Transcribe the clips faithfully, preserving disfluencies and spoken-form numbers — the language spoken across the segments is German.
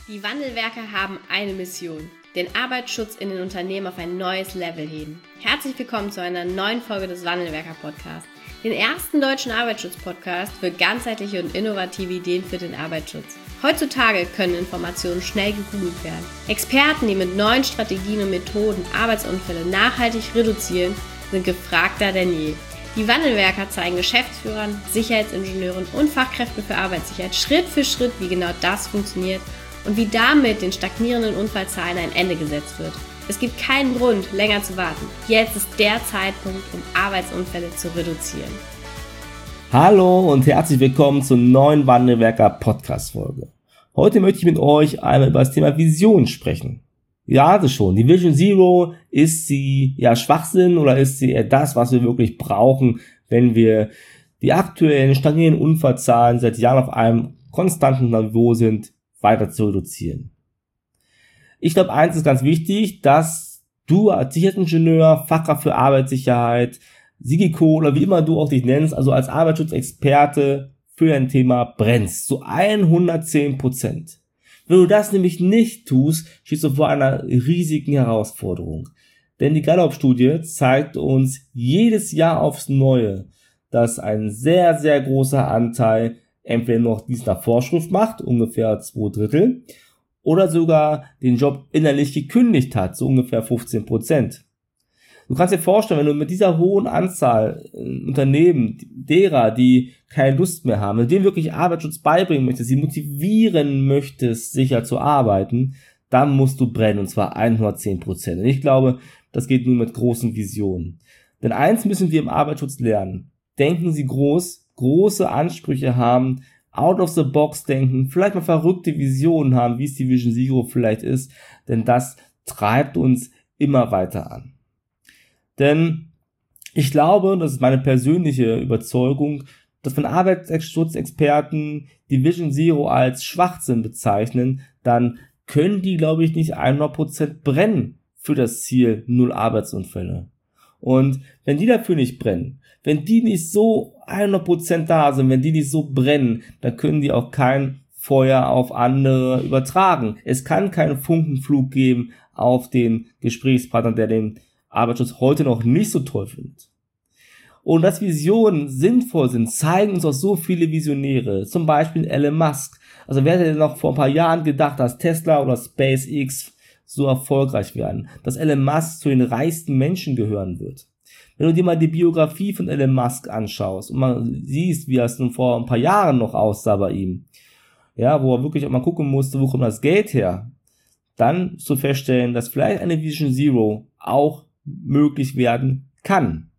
Die Wandelwerker haben eine Mission: den Arbeitsschutz in den Unternehmen auf ein neues Level heben. Herzlich willkommen zu einer neuen Folge des Wandelwerker-Podcasts, den ersten deutschen Arbeitsschutz-Podcast für ganzheitliche und innovative Ideen für den Arbeitsschutz. Heutzutage können Informationen schnell gegoogelt werden. Experten, die mit neuen Strategien und Methoden Arbeitsunfälle nachhaltig reduzieren, sind gefragter denn je. Die Wandelwerker zeigen Geschäftsführern, Sicherheitsingenieuren und Fachkräften für Arbeitssicherheit Schritt für Schritt, wie genau das funktioniert und wie damit den stagnierenden Unfallzahlen ein Ende gesetzt wird. Es gibt keinen Grund, länger zu warten. Jetzt ist der Zeitpunkt, um Arbeitsunfälle zu reduzieren. Hallo und herzlich willkommen zur neuen Wandelwerker Podcast-Folge. Heute möchte ich mit euch einmal über das Thema Vision sprechen. Ja, also schon, die Vision Zero, ist sie ja Schwachsinn oder ist sie eher das, was wir wirklich brauchen, wenn wir die aktuellen stagnierenden Unfallzahlen seit Jahren auf einem konstanten Niveau sind, weiter zu reduzieren? Ich glaube, eins ist ganz wichtig, dass du als Sicherheitsingenieur, Fachkraft für Arbeitssicherheit, SIGICO oder wie immer du auch dich nennst, also als Arbeitsschutzexperte für ein Thema brennst, zu hundertzehn Prozent. Wenn du das nämlich nicht tust, stehst du vor einer riesigen Herausforderung. Denn die Gallup-Studie zeigt uns jedes Jahr aufs Neue, dass ein sehr, sehr großer Anteil entweder noch dies nach Vorschrift macht, ungefähr zwei Drittel, oder sogar den Job innerlich gekündigt hat, so ungefähr fünfzehn Prozent. Du kannst dir vorstellen, wenn du mit dieser hohen Anzahl Unternehmen, derer, die keine Lust mehr haben, denen wirklich Arbeitsschutz beibringen möchtest, sie motivieren möchtest, sicher zu arbeiten, dann musst du brennen, und zwar hundertzehn Prozent. Und ich glaube, das geht nur mit großen Visionen. Denn eins müssen wir im Arbeitsschutz lernen: Denken Sie groß, große Ansprüche haben, out of the box denken, vielleicht mal verrückte Visionen haben, wie es die Vision Zero vielleicht ist, denn das treibt uns immer weiter an. Denn ich glaube, das ist meine persönliche Überzeugung, dass wenn Arbeitsschutzexperten die Vision Zero als Schwachsinn bezeichnen, dann können die, glaube ich, nicht hundert Prozent brennen für das Ziel null Arbeitsunfälle. Und wenn die dafür nicht brennen, wenn die nicht so hundert Prozent da sind, wenn die nicht so brennen, dann können die auch kein Feuer auf andere übertragen. Es kann keinen Funkenflug geben auf den Gesprächspartner, der den Arbeitsschutz heute noch nicht so toll findet. Und dass Visionen sinnvoll sind, zeigen uns auch so viele Visionäre. Zum Beispiel Elon Musk. Also wer hätte denn noch vor ein paar Jahren gedacht, dass Tesla oder SpaceX so erfolgreich werden, dass Elon Musk zu den reichsten Menschen gehören wird. Wenn du dir mal die Biografie von Elon Musk anschaust und mal siehst, wie es nun vor ein paar Jahren noch aussah bei ihm, ja, wo er wirklich auch mal gucken musste, wo kommt das Geld her, dann zu feststellen, dass vielleicht eine Vision Zero auch möglich werden kann.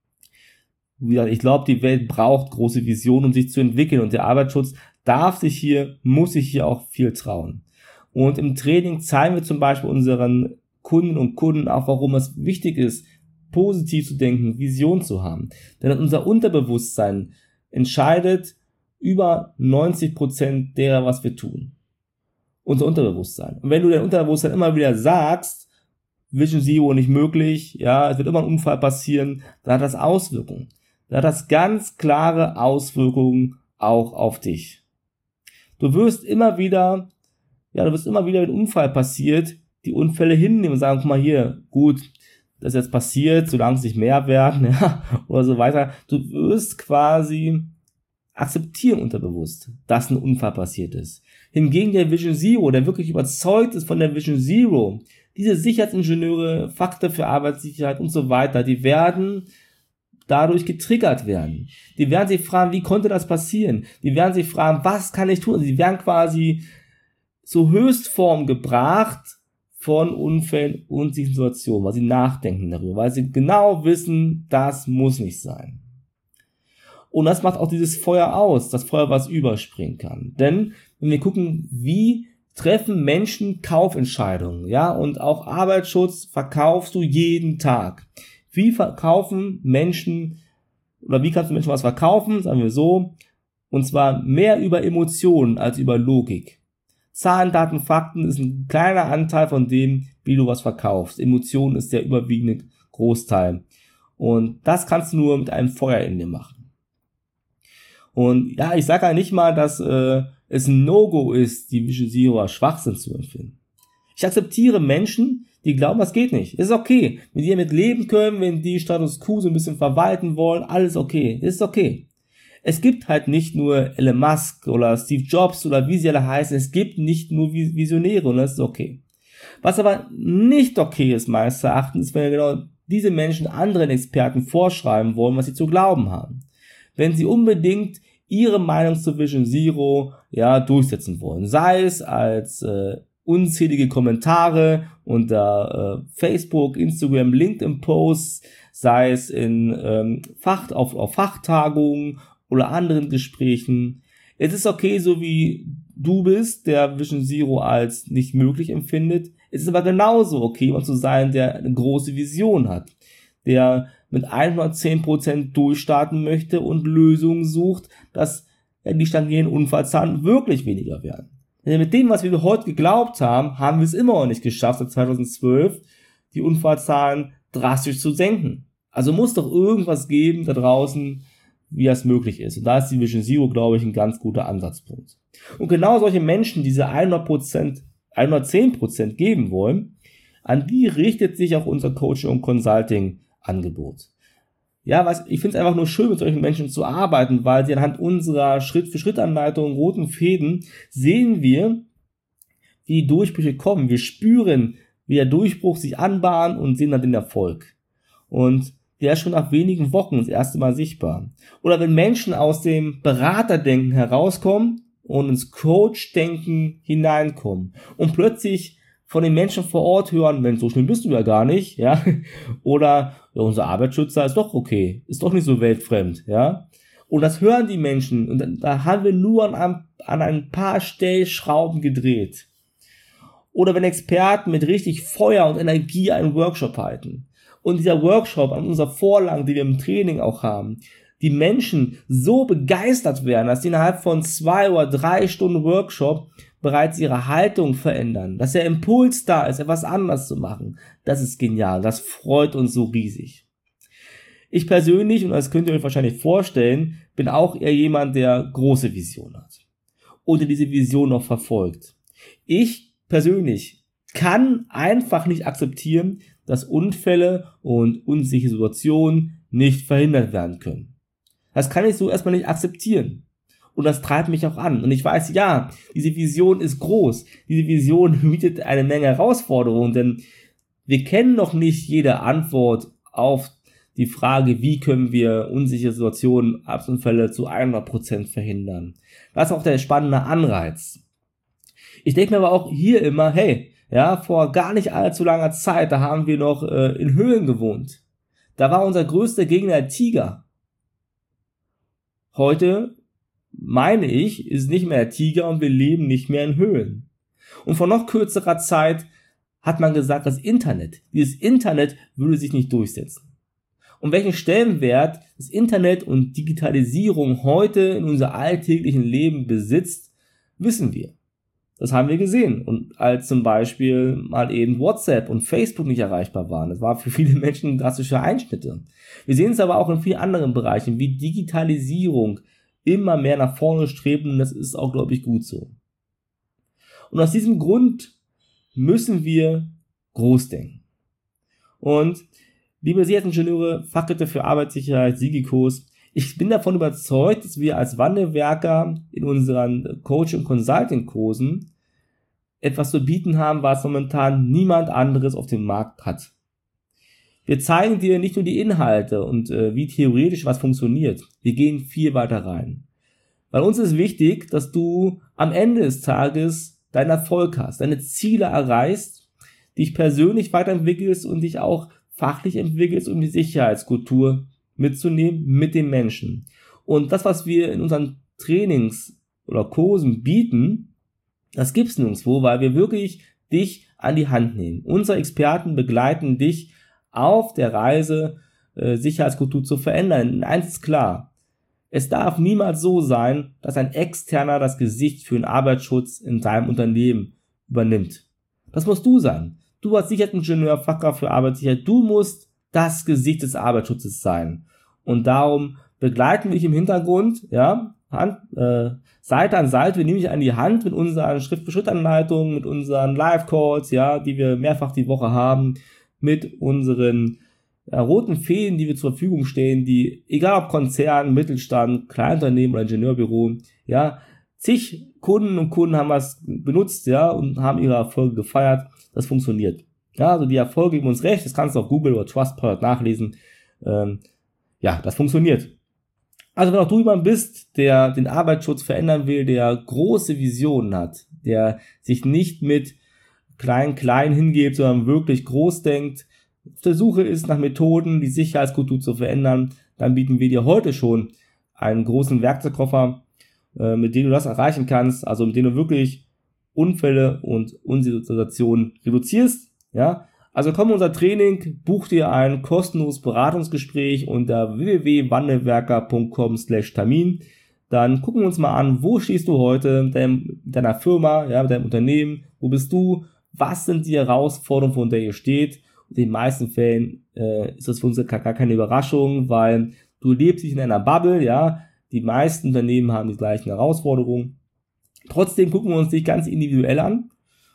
Wie gesagt, ich glaube, die Welt braucht große Visionen, um sich zu entwickeln, und der Arbeitsschutz darf sich hier, muss sich hier auch viel trauen. Und im Training zeigen wir zum Beispiel unseren Kunden und Kunden auch, warum es wichtig ist, positiv zu denken, Vision zu haben. Denn unser Unterbewusstsein entscheidet über neunzig Prozent derer, was wir tun. Unser Unterbewusstsein. Und wenn du dein Unterbewusstsein immer wieder sagst, Vision Zero nicht möglich, ja, es wird immer ein Unfall passieren, dann hat das Auswirkungen. Dann hat das ganz klare Auswirkungen auch auf dich. Du wirst immer wieder, ja, du wirst immer wieder, wenn ein Unfall passiert, die Unfälle hinnehmen und sagen, guck mal hier, gut, das ist jetzt passiert, solange es nicht mehr werden, ja, oder so weiter. Du wirst quasi akzeptieren unterbewusst, dass ein Unfall passiert ist. Hingegen der Vision Zero, der wirklich überzeugt ist von der Vision Zero, diese Sicherheitsingenieure, Fachkräfte für Arbeitssicherheit und so weiter, die werden dadurch getriggert werden. Die werden sich fragen, wie konnte das passieren? Die werden sich fragen, was kann ich tun? Also die werden quasi zur Höchstform gebracht von Unfällen und Situationen, weil sie nachdenken darüber, weil sie genau wissen, das muss nicht sein. Und das macht auch dieses Feuer aus, das Feuer, was überspringen kann. Denn wenn wir gucken, wie treffen Menschen Kaufentscheidungen, ja, und auch Arbeitsschutz verkaufst du jeden Tag. Wie verkaufen Menschen, oder wie kannst du Menschen was verkaufen, sagen wir so, und zwar mehr über Emotionen als über Logik. Zahlen, Daten, Fakten ist ein kleiner Anteil von dem, wie du was verkaufst. Emotionen ist der überwiegende Großteil. Und das kannst du nur mit einem Feuer in dir machen. Und ja, ich sage ja nicht mal, dass äh, es ein No-Go ist, die Vision Zero als Schwachsinn zu empfinden. Ich akzeptiere Menschen, die glauben, das geht nicht. Ist okay. Wenn die damit leben können, wenn die Status Quo so ein bisschen verwalten wollen, alles okay. Ist okay. Es gibt halt nicht nur Elon Musk oder Steve Jobs oder wie sie alle heißen. Es gibt nicht nur Visionäre und das ist okay. Was aber nicht okay ist, meines Erachtens, ist, wenn genau diese Menschen anderen Experten vorschreiben wollen, was sie zu glauben haben. Wenn sie unbedingt ihre Meinung zur Vision Zero ja durchsetzen wollen. Sei es als äh, unzählige Kommentare unter äh, Facebook, Instagram, LinkedIn-Posts, sei es in ähm, Fach, auf, auf Fachtagungen oder anderen Gesprächen. Es ist okay, so wie du bist, der Vision Zero als nicht möglich empfindet. Es ist aber genauso okay, jemand zu sein, der eine große Vision hat, der mit hundertzehn Prozent durchstarten möchte und Lösungen sucht, dass ja, die stagnierenden Unfallzahlen wirklich weniger werden. Denn mit dem, was wir heute geglaubt haben, haben wir es immer noch nicht geschafft, seit zweitausendzwölf die Unfallzahlen drastisch zu senken. Also muss doch irgendwas geben da draußen, wie das möglich ist. Und da ist die Vision Zero, glaube ich, ein ganz guter Ansatzpunkt. Und genau solche Menschen, die diese hundert Prozent, hundertzehn Prozent geben wollen, an die richtet sich auch unser Coaching und Consulting Angebot. Ja, was, ich finde es einfach nur schön, mit solchen Menschen zu arbeiten, weil sie anhand unserer Schritt-für-Schritt-Anleitung, roten Fäden, sehen wir, wie die Durchbrüche kommen. Wir spüren, wie der Durchbruch sich anbahnt und sehen dann den Erfolg. Und der ist schon nach wenigen Wochen das erste Mal sichtbar. Oder wenn Menschen aus dem Beraterdenken herauskommen und ins Coach-Denken hineinkommen und plötzlich von den Menschen vor Ort hören, Mensch, so schlimm bist du ja gar nicht, ja, oder ja, unser Arbeitsschützer ist doch okay, ist doch nicht so weltfremd, ja, und das hören die Menschen und da haben wir nur an ein, an ein paar Stellschrauben gedreht. Oder wenn Experten mit richtig Feuer und Energie einen Workshop halten und dieser Workshop an unserer Vorlage, die wir im Training auch haben, die Menschen so begeistert werden, dass sie innerhalb von zwei oder drei Stunden Workshop bereits ihre Haltung verändern, dass der Impuls da ist, etwas anders zu machen. Das ist genial, das freut uns so riesig. Ich persönlich, und das könnt ihr euch wahrscheinlich vorstellen, bin auch eher jemand, der große Vision hat und der diese Vision noch verfolgt. Ich persönlich kann einfach nicht akzeptieren, dass Unfälle und unsichere Situationen nicht verhindert werden können. Das kann ich so erstmal nicht akzeptieren. Und das treibt mich auch an. Und ich weiß, ja, diese Vision ist groß. Diese Vision bietet eine Menge Herausforderungen, denn wir kennen noch nicht jede Antwort auf die Frage, wie können wir unsichere Situationen, Unfälle zu hundert Prozent verhindern. Das ist auch der spannende Anreiz. Ich denke mir aber auch hier immer, hey, ja, vor gar nicht allzu langer Zeit, da haben wir noch äh, in Höhlen gewohnt. Da war unser größter Gegner der Tiger. Heute, meine ich, ist nicht mehr der Tiger und wir leben nicht mehr in Höhlen. Und vor noch kürzerer Zeit hat man gesagt, das Internet, dieses Internet würde sich nicht durchsetzen. Und welchen Stellenwert das Internet und Digitalisierung heute in unser alltäglichen Leben besitzt, wissen wir. Das haben wir gesehen. Und als zum Beispiel mal eben WhatsApp und Facebook nicht erreichbar waren, das war für viele Menschen drastische Einschnitte. Wir sehen es aber auch in vielen anderen Bereichen, wie Digitalisierung immer mehr nach vorne strebt, und das ist auch, glaube ich, gut so. Und aus diesem Grund müssen wir groß denken. Und liebe Sicherheitsingenieure, Fachkräfte für Arbeitssicherheit, SIGICOs, ich bin davon überzeugt, dass wir als Wandelwerker in unseren Coaching- und Consulting-Kursen etwas zu bieten haben, was momentan niemand anderes auf dem Markt hat. Wir zeigen dir nicht nur die Inhalte und äh, wie theoretisch was funktioniert. Wir gehen viel weiter rein. Weil uns ist wichtig, dass du am Ende des Tages deinen Erfolg hast, deine Ziele erreichst, dich persönlich weiterentwickelst und dich auch fachlich entwickelst, um die Sicherheitskultur mitzunehmen mit den Menschen. Und das, was wir in unseren Trainings oder Kursen bieten, das gibt's nirgendwo, weil wir wirklich dich an die Hand nehmen. Unsere Experten begleiten dich auf der Reise, äh, Sicherheitskultur zu verändern. Und eins ist klar: Es darf niemals so sein, dass ein Externer das Gesicht für den Arbeitsschutz in deinem Unternehmen übernimmt. Das musst du sein. Du als Sicherheitsingenieur, Fachkraft für Arbeitssicherheit, du musst das Gesicht des Arbeitsschutzes sein. Und darum begleiten wir dich im Hintergrund, ja, Hand, äh, Seite an Seite, wir nehmen dich an die Hand mit unseren Schritt-für-Schritt-Anleitungen, mit unseren Live-Calls, ja, die wir mehrfach die Woche haben, mit unseren ja, roten Fäden, die wir zur Verfügung stehen, die, egal ob Konzern, Mittelstand, Kleinunternehmen oder Ingenieurbüro, ja, zig Kunden und Kunden haben was benutzt, ja, und haben ihre Erfolge gefeiert. Das funktioniert. Ja, also die Erfolge geben uns recht, das kannst du auf Google oder Trustpilot nachlesen. Ähm, ja, das funktioniert. Also wenn auch du jemand bist, der den Arbeitsschutz verändern will, der große Visionen hat, der sich nicht mit klein-klein hingebt, sondern wirklich groß denkt, auf der Suche ist nach Methoden, die Sicherheitskultur zu verändern, dann bieten wir dir heute schon einen großen Werkzeugkoffer, äh, mit dem du das erreichen kannst, also mit dem du wirklich Unfälle und Unsituationen reduzierst. Ja, also komm in unser Training, buch dir ein kostenloses Beratungsgespräch unter w w w punkt wandelwerker punkt com slash Termin. Dann gucken wir uns mal an, wo stehst du heute mit, deinem, mit deiner Firma, ja, mit deinem Unternehmen, wo bist du, was sind die Herausforderungen, vor der ihr steht. Und in den meisten Fällen äh, ist das für uns gar, gar keine Überraschung, weil du lebst nicht in einer Bubble, ja, die meisten Unternehmen haben die gleichen Herausforderungen. Trotzdem gucken wir uns dich ganz individuell an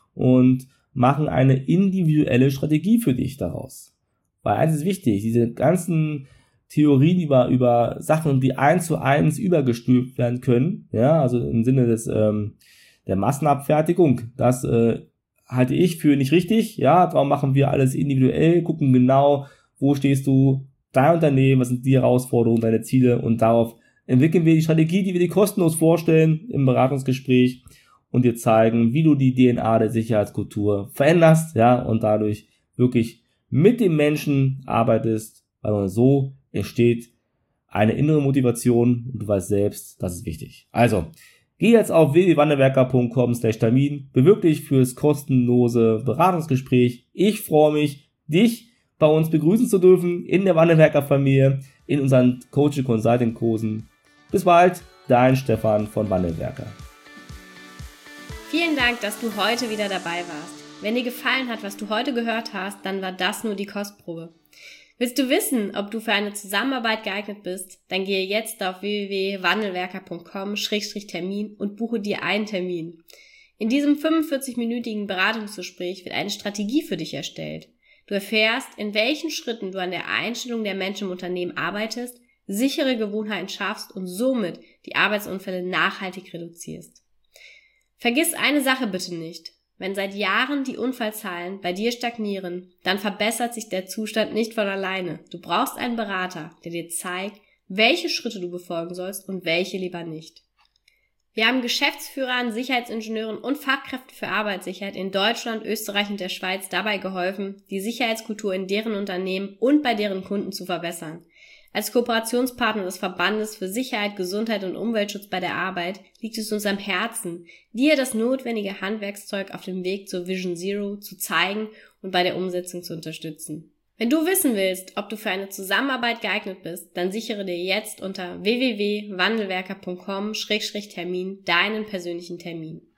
und machen eine individuelle Strategie für dich daraus. Weil eins ist wichtig, diese ganzen Theorien über, über Sachen, die eins zu eins übergestülpt werden können, ja, also im Sinne des, ähm, der Massenabfertigung, das äh, halte ich für nicht richtig, ja, darum machen wir alles individuell, gucken genau, wo stehst du, dein Unternehmen, was sind die Herausforderungen, deine Ziele und darauf entwickeln wir die Strategie, die wir dir kostenlos vorstellen im Beratungsgespräch und dir zeigen, wie du die D N A der Sicherheitskultur veränderst, ja, und dadurch wirklich mit dem Menschen arbeitest, weil so entsteht eine innere Motivation und du weißt selbst, das ist wichtig. Also, geh jetzt auf w w w punkt wandelwerker punkt com slash Termin, bewirb dich fürs kostenlose Beratungsgespräch. Ich freue mich, dich bei uns begrüßen zu dürfen in der Wandelwerker-Familie, in unseren Coaching-Consulting-Kursen. Bis bald, dein Stefan von Wandelwerker. Vielen Dank, dass du heute wieder dabei warst. Wenn dir gefallen hat, was du heute gehört hast, dann war das nur die Kostprobe. Willst du wissen, ob du für eine Zusammenarbeit geeignet bist? Dann gehe jetzt auf w w w punkt wandelwerker punkt com slash Termin und buche dir einen Termin. In diesem fünfundvierzig-minütigen Beratungsgespräch wird eine Strategie für dich erstellt. Du erfährst, in welchen Schritten du an der Einstellung der Menschen im Unternehmen arbeitest, sichere Gewohnheiten schaffst und somit die Arbeitsunfälle nachhaltig reduzierst. Vergiss eine Sache bitte nicht. Wenn seit Jahren die Unfallzahlen bei dir stagnieren, dann verbessert sich der Zustand nicht von alleine. Du brauchst einen Berater, der dir zeigt, welche Schritte du befolgen sollst und welche lieber nicht. Wir haben Geschäftsführern, Sicherheitsingenieuren und Fachkräften für Arbeitssicherheit in Deutschland, Österreich und der Schweiz dabei geholfen, die Sicherheitskultur in deren Unternehmen und bei deren Kunden zu verbessern. Als Kooperationspartner des Verbandes für Sicherheit, Gesundheit und Umweltschutz bei der Arbeit liegt es uns am Herzen, dir das notwendige Handwerkszeug auf dem Weg zur Vision Zero zu zeigen und bei der Umsetzung zu unterstützen. Wenn du wissen willst, ob du für eine Zusammenarbeit geeignet bist, dann sichere dir jetzt unter w w w punkt wandelwerker punkt com slash Termin deinen persönlichen Termin.